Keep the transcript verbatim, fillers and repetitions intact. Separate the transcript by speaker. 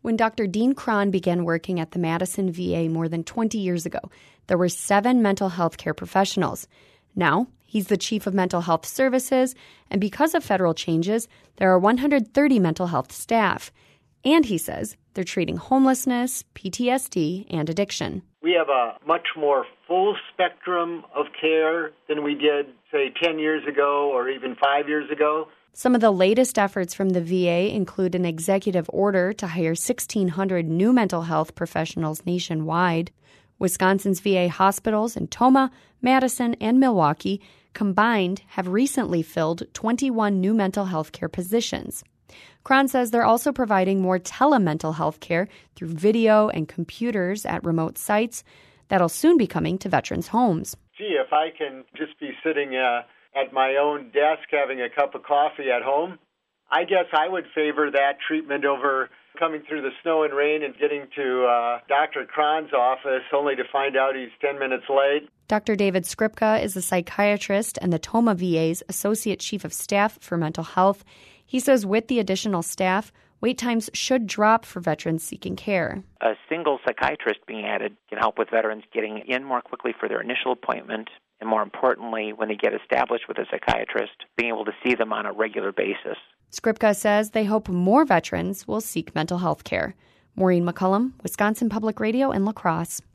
Speaker 1: When Doctor Dean Cron began working at the Madison V A more than twenty years ago, there were seven mental health care professionals. Now, he's the chief of mental health services, and because of federal changes, there are one hundred thirty mental health staff. And he says they're treating homelessness, P T S D, and addiction.
Speaker 2: We have a much more full spectrum of care than we did, say, ten years ago or even five years ago.
Speaker 1: Some of the latest efforts from the V A include an executive order to hire sixteen hundred new mental health professionals nationwide. Wisconsin's V A hospitals in Tomah, Madison, and Milwaukee combined have recently filled twenty-one new mental health care positions. Cron says they're also providing more telemental health care through video and computers at remote sites that'll soon be coming to veterans' homes.
Speaker 2: Gee, if I can just be sitting uh, at my own desk having a cup of coffee at home, I guess I would favor that treatment over coming through the snow and rain and getting to uh, Doctor Cron's office only to find out he's ten minutes late.
Speaker 1: Doctor David Skripka is a psychiatrist and the Tomah V A's Associate Chief of Staff for Mental Health. He says with the additional staff, wait times should drop for veterans seeking care.
Speaker 3: A single psychiatrist being added can help with veterans getting in more quickly for their initial appointment, and more importantly, when they get established with a psychiatrist, being able to see them on a regular basis.
Speaker 1: Skripka says they hope more veterans will seek mental health care. Maureen McCullum, Wisconsin Public Radio in La Crosse.